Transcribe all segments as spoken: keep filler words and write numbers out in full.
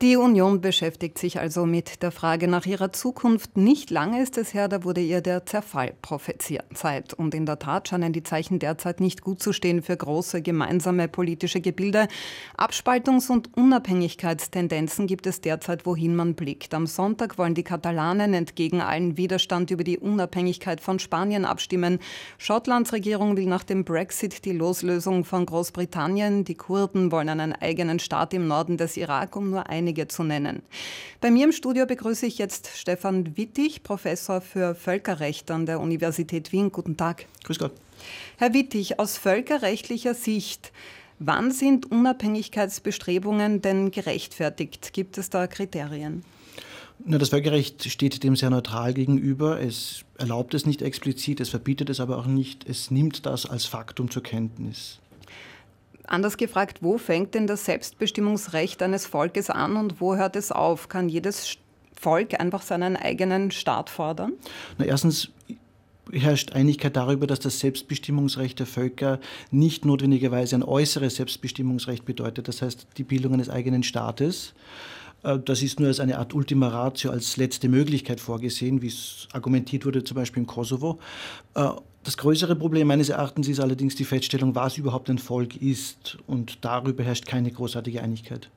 Die Union beschäftigt sich also mit der Frage nach ihrer Zukunft. Nicht lange ist es her, da wurde ihr der Zerfall prophezeit. Und in der Tat scheinen die Zeichen derzeit nicht gut zu stehen für große gemeinsame politische Gebilde. Abspaltungs- und Unabhängigkeitstendenzen gibt es derzeit, wohin man blickt. Am Sonntag wollen die Katalanen entgegen allen Widerstand über die Unabhängigkeit von Spanien abstimmen. Schottlands Regierung will nach dem Brexit die Loslösung von Großbritannien. Die Kurden wollen einen eigenen Staat im Norden des Irak, um nur ein einige zu nennen. Bei mir im Studio begrüße ich jetzt Stefan Wittig, Professor für Völkerrecht an der Universität Wien. Guten Tag. Grüß Gott. Herr Wittig, aus völkerrechtlicher Sicht, wann sind Unabhängigkeitsbestrebungen denn gerechtfertigt? Gibt es da Kriterien? Na, das Völkerrecht steht dem sehr neutral gegenüber. Es erlaubt es nicht explizit, es verbietet es aber auch nicht. Es nimmt das als Faktum zur Kenntnis. Anders gefragt, wo fängt denn das Selbstbestimmungsrecht eines Volkes an und wo hört es auf? Kann jedes Volk einfach seinen eigenen Staat fordern? Na, erstens herrscht Einigkeit darüber, dass das Selbstbestimmungsrecht der Völker nicht notwendigerweise ein äußeres Selbstbestimmungsrecht bedeutet, das heißt die Bildung eines eigenen Staates. Das ist nur als eine Art Ultima Ratio, als letzte Möglichkeit vorgesehen, wie es argumentiert wurde, zum Beispiel im Kosovo. Das größere Problem meines Erachtens ist allerdings die Feststellung, was überhaupt ein Volk ist. Und darüber herrscht keine großartige Einigkeit.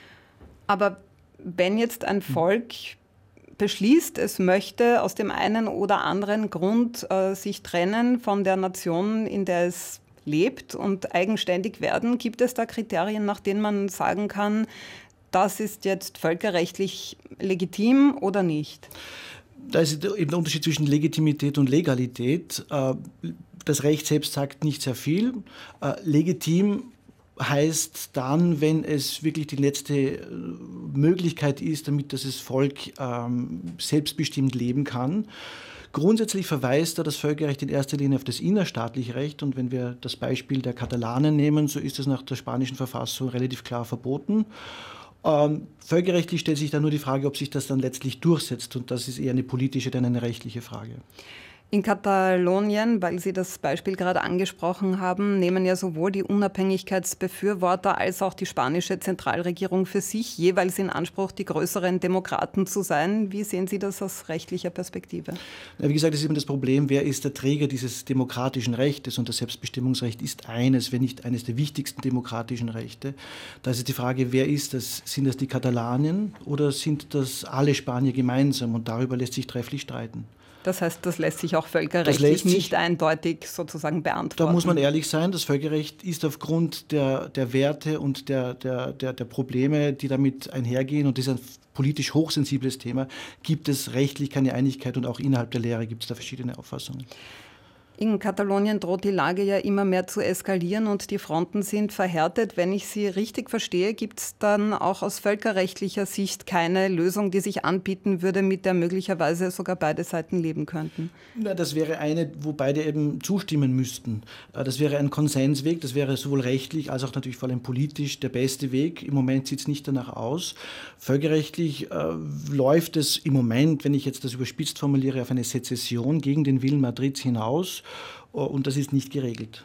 Aber wenn jetzt ein Volk beschließt, es möchte aus dem einen oder anderen Grund äh, sich trennen von der Nation, in der es lebt und eigenständig werden, gibt es da Kriterien, nach denen man sagen kann, das ist jetzt völkerrechtlich legitim oder nicht? Da ist eben der Unterschied zwischen Legitimität und Legalität. Das Recht selbst sagt nicht sehr viel. Legitim heißt dann, wenn es wirklich die letzte Möglichkeit ist, damit das Volk selbstbestimmt leben kann. Grundsätzlich verweist da das Völkerrecht in erster Linie auf das innerstaatliche Recht. Und wenn wir das Beispiel der Katalanen nehmen, so ist es nach der spanischen Verfassung relativ klar verboten. Ähm, völkerrechtlich stellt sich dann nur die Frage, ob sich das dann letztlich durchsetzt. Und das ist eher eine politische, denn eine rechtliche Frage. In Katalonien, weil Sie das Beispiel gerade angesprochen haben, nehmen ja sowohl die Unabhängigkeitsbefürworter als auch die spanische Zentralregierung für sich jeweils in Anspruch, die größeren Demokraten zu sein. Wie sehen Sie das aus rechtlicher Perspektive? Ja, wie gesagt, das ist immer das Problem, wer ist der Träger dieses demokratischen Rechtes? Und das Selbstbestimmungsrecht ist eines, wenn nicht eines der wichtigsten demokratischen Rechte. Da ist die Frage, wer ist das? Sind das die Katalanen oder sind das alle Spanier gemeinsam? Und darüber lässt sich trefflich streiten. Das heißt, das lässt sich auch völkerrechtlich sich, nicht eindeutig sozusagen beantworten. Da muss man ehrlich sein, das Völkerrecht ist aufgrund der, der Werte und der, der, der, der Probleme, die damit einhergehen, und das ist ein politisch hochsensibles Thema, gibt es rechtlich keine Einigkeit und auch innerhalb der Lehre gibt es da verschiedene Auffassungen. In Katalonien droht die Lage ja immer mehr zu eskalieren und die Fronten sind verhärtet. Wenn ich Sie richtig verstehe, gibt es dann auch aus völkerrechtlicher Sicht keine Lösung, die sich anbieten würde, mit der möglicherweise sogar beide Seiten leben könnten? Na, das wäre eine, wo beide eben zustimmen müssten. Das wäre ein Konsensweg, das wäre sowohl rechtlich als auch natürlich vor allem politisch der beste Weg. Im Moment sieht es nicht danach aus. Völkerrechtlich äh, läuft es im Moment, wenn ich jetzt das überspitzt formuliere, auf eine Sezession gegen den Willen Madrids hinaus. Und das ist nicht geregelt.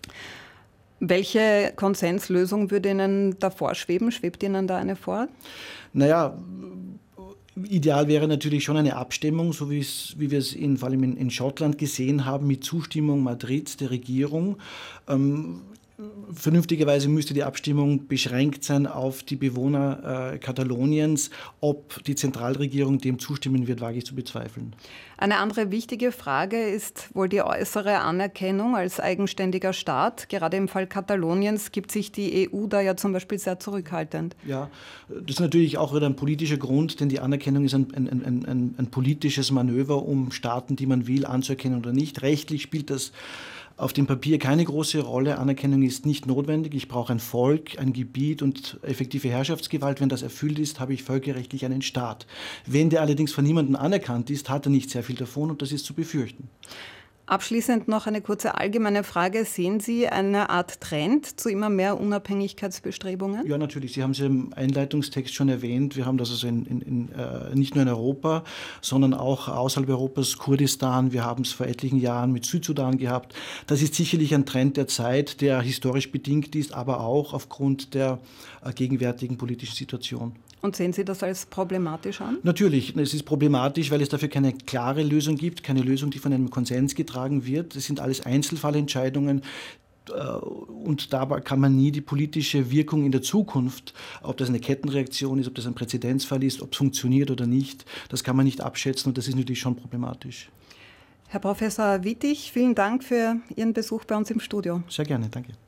Welche Konsenslösung würde Ihnen da vorschweben? Schwebt Ihnen da eine vor? Naja, ideal wäre natürlich schon eine Abstimmung, so wie, es, wie wir es in, vor allem in, in Schottland gesehen haben, mit Zustimmung Madrids, der Regierung. Ähm, Vernünftigerweise müsste die Abstimmung beschränkt sein auf die Bewohner äh, Kataloniens. Ob die Zentralregierung dem zustimmen wird, wage ich zu bezweifeln. Eine andere wichtige Frage ist wohl die äußere Anerkennung als eigenständiger Staat. Gerade im Fall Kataloniens gibt sich die E U da ja zum Beispiel sehr zurückhaltend. Ja, das ist natürlich auch wieder ein politischer Grund, denn die Anerkennung ist ein, ein, ein, ein, ein politisches Manöver, um Staaten, die man will, anzuerkennen oder nicht. Rechtlich spielt das auf dem Papier keine große Rolle. Anerkennung ist nicht notwendig. Ich brauche ein Volk, ein Gebiet und effektive Herrschaftsgewalt. Wenn das erfüllt ist, habe ich völkerrechtlich einen Staat. Wenn der allerdings von niemandem anerkannt ist, hat er nicht sehr viel davon und das ist zu befürchten. Abschließend noch eine kurze allgemeine Frage. Sehen Sie eine Art Trend zu immer mehr Unabhängigkeitsbestrebungen? Ja, natürlich. Sie haben es ja im Einleitungstext schon erwähnt. Wir haben das also in, in, in, äh, nicht nur in Europa, sondern auch außerhalb Europas, Kurdistan. Wir haben es vor etlichen Jahren mit Südsudan gehabt. Das ist sicherlich ein Trend der Zeit, der historisch bedingt ist, aber auch aufgrund der äh, gegenwärtigen politischen Situation. Und sehen Sie das als problematisch an? Natürlich, es ist problematisch, weil es dafür keine klare Lösung gibt, keine Lösung, die von einem Konsens getragen wird. Es sind alles Einzelfallentscheidungen. Und dabei kann man nie die politische Wirkung in der Zukunft, ob das eine Kettenreaktion ist, ob das ein Präzedenzfall ist, ob es funktioniert oder nicht, das kann man nicht abschätzen und das ist natürlich schon problematisch. Herr Professor Wittig, vielen Dank für Ihren Besuch bei uns im Studio. Sehr gerne, danke.